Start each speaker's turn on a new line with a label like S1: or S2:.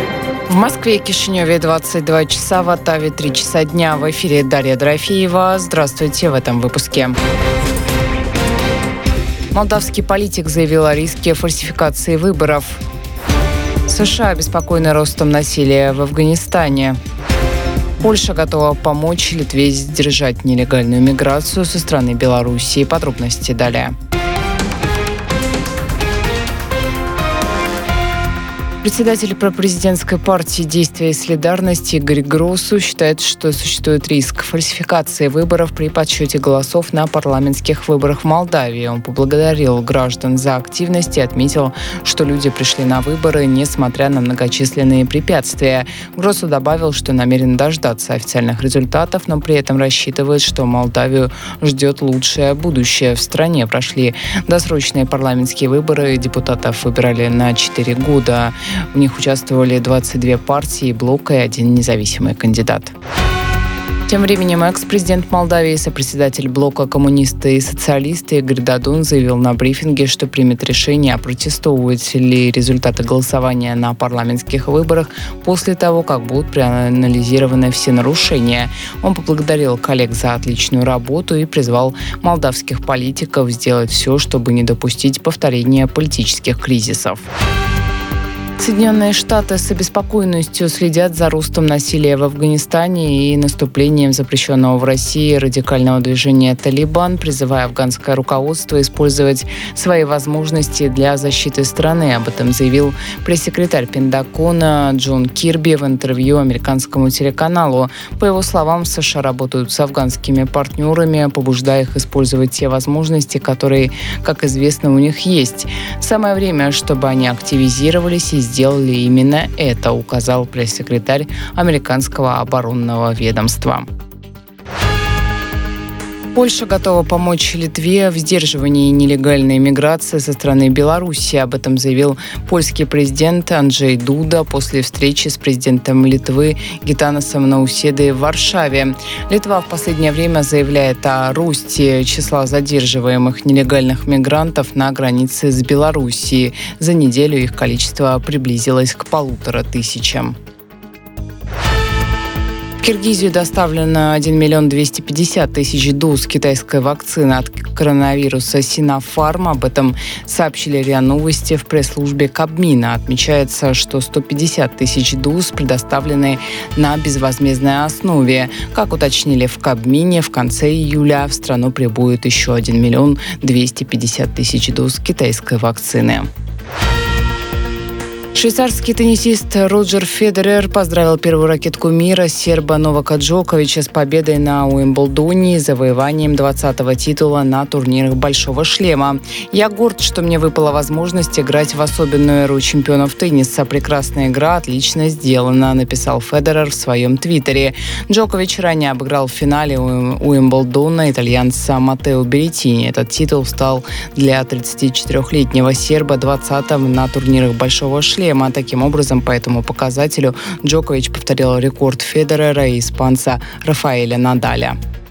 S1: В Москве и Кишиневе 22 часа, в Оттаве 3 часа дня. В эфире Дарья Дорофеева. Здравствуйте в этом выпуске. Молдавский политик заявил о риске фальсификации выборов. США обеспокоены ростом насилия в Афганистане. Польша готова помочь Литве сдержать нелегальную миграцию со стороны Белоруссии. Подробности далее. Председатель пропрезидентской партии «Действия и солидарность» Игорь Гросу считает, что существует риск фальсификации выборов при подсчете голосов на парламентских выборах в Молдавии. Он поблагодарил граждан за активность и отметил, что люди пришли на выборы, несмотря на многочисленные препятствия. Гросу добавил, что намерен дождаться официальных результатов, но при этом рассчитывает, что Молдавию ждет лучшее будущее. В стране прошли досрочные парламентские выборы, депутатов выбирали на 4 года. В них участвовали 22 партии, блока и один независимый кандидат. Тем временем экс-президент Молдавии, сопредседатель блока «Коммунисты и социалисты» Игорь Додон заявил на брифинге, что примет решение, опротестовывать ли результаты голосования на парламентских выборах после того, как будут проанализированы все нарушения. Он поблагодарил коллег за отличную работу и призвал молдавских политиков сделать все, чтобы не допустить повторения политических кризисов. Соединенные Штаты с обеспокоенностью следят за ростом насилия в Афганистане и наступлением запрещенного в России радикального движения «Талибан», призывая афганское руководство использовать свои возможности для защиты страны. Об этом заявил пресс-секретарь Пентагона Джон Кирби в интервью американскому телеканалу. По его словам, США работают с афганскими партнерами, побуждая их использовать те возможности, которые, как известно, у них есть. Самое время, чтобы они активизировались и сделали именно это, указал пресс-секретарь американского оборонного ведомства. Польша готова помочь Литве в сдерживании нелегальной миграции со стороны Белоруссии. Об этом заявил польский президент Анджей Дуда после встречи с президентом Литвы Гитанасом Науседой в Варшаве. Литва в последнее время заявляет о росте числа задерживаемых нелегальных мигрантов на границе с Белоруссией. За неделю их количество приблизилось к 1500. В Киргизию доставлено 1 250 000 доз китайской вакцины от коронавируса Синофарм. Об этом сообщили РИА Новости в пресс-службе Кабмина. Отмечается, что 150 000 доз предоставлены на безвозмездной основе. Как уточнили в Кабмине, в конце июля в страну прибудет еще 1 250 000 доз китайской вакцины. Швейцарский теннисист Роджер Федерер поздравил первую ракетку мира серба Новака Джоковича с победой на Уимблдоне и завоеванием 20-го титула на турнирах «Большого шлема». «Я горд, что мне выпала возможность играть в особенную эру чемпионов тенниса. Прекрасная игра, отлично сделана», написал Федерер в своем твиттере. Джокович ранее обыграл в финале Уимблдона итальянца Маттео Береттини. Этот титул стал для 34-летнего серба 20-м на турнирах «Большого шлема». Таким образом, по этому показателю Джокович повторил рекорд Федерера и испанца Рафаэля Надаля.